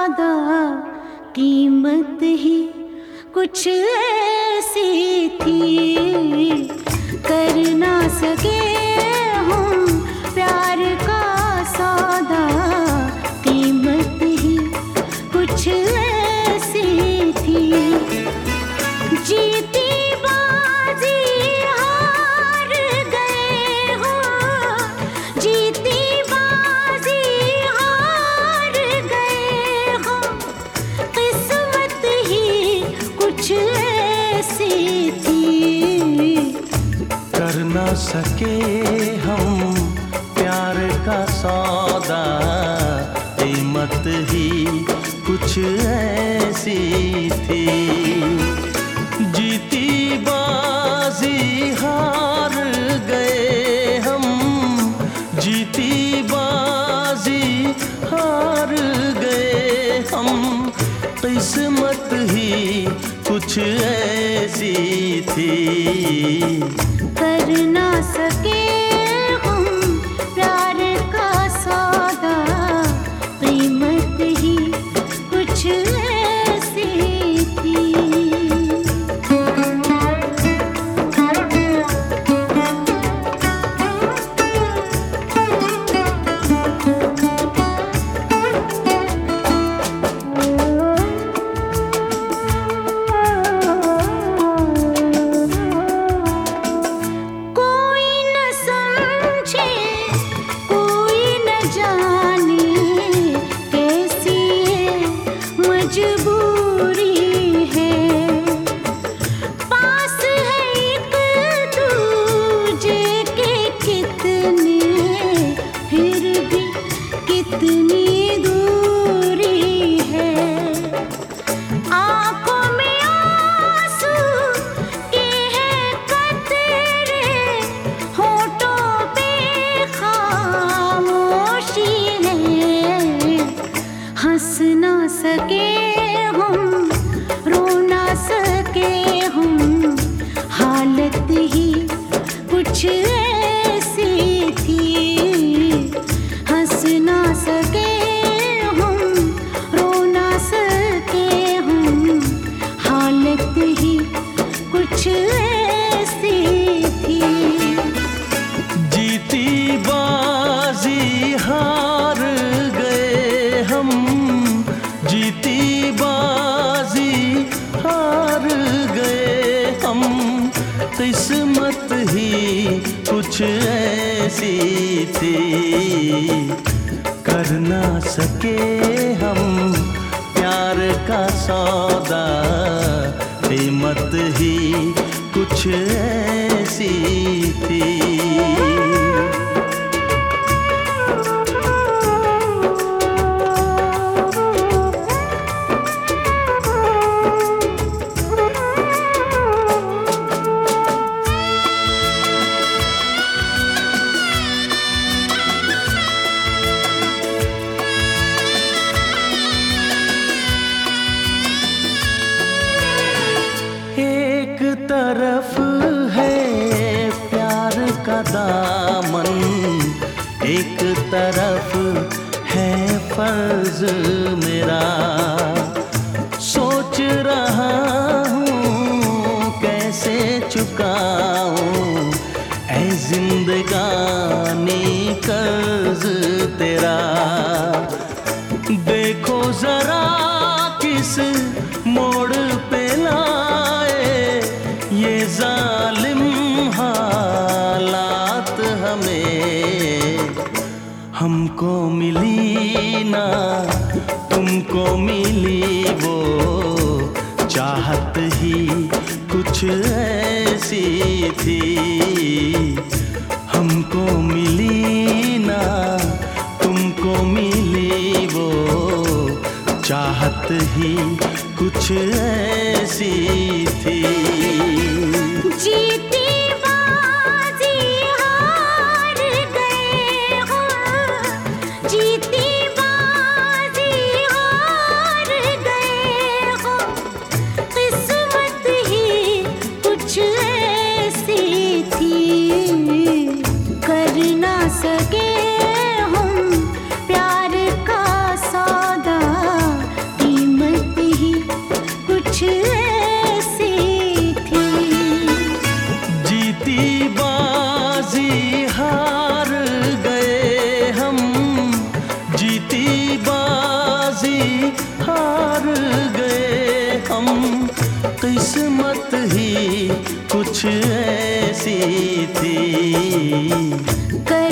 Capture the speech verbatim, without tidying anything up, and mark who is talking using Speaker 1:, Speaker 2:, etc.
Speaker 1: सौदा कीमत ही कुछ ऐसी थी, कर ना सके हम प्यार का सौदा कीमत ही कुछ ऐसी थी। जीती बाजी हार गए हो, जीती बाजी हार गए हो, किस्मत ही कुछ ऐसी थी,
Speaker 2: कर ना सके हम प्यार का सौदा कीमत ही कुछ ऐसी थी। जीती बाजी हार गए हम, जीती बाजी हार गए हम, किस्मत ही कुछ ऐसी थी,
Speaker 1: कर ना सके हम प्यार का सौदा कीमत ही कुछ ऐसी थी। मजबूरी है, पास है एक दूजे के कितने, फिर भी कितनी दूरी है। आंखों में आंसू के हैं कतरे, होठों पे खामोशी है, हंस ना सके हम, रो ना सके हम, हालत ही कुछ ऐसी थी, हंस ना सके हम, रो ना सके हम, हालत ही कुछ ऐसी थी।
Speaker 2: जीती बाजी हार गए हम, जीती बाजी हार गए हम, किस्मत ही कुछ ऐसी थी, कर ना सके हम प्यार का सौदा कीमत ही कुछ ऐसी थी। एक तरफ है प्यार का दामन, एक तरफ है फर्ज मेरा, सोच रहा हूँ कैसे चुकाऊं ऐ जिंदगानी कर्ज तेरा। देखो जरा किस मोड़ पे लाए ये जालिम हालात हमें, हमको मिली ना तुमको मिली वो चाहत ही कुछ ऐसी थी, हमको मिली ना तुमको मिली वो चाहत ही कुछ ऐसी थी।
Speaker 1: जीती बाजी हार गए हो, जीती बाजी हार गए हो, किस्मत ही कुछ ऐसी थी, कर ना सके हम प्यार का सौदा
Speaker 2: किस्मत ही कुछ ऐसी थी।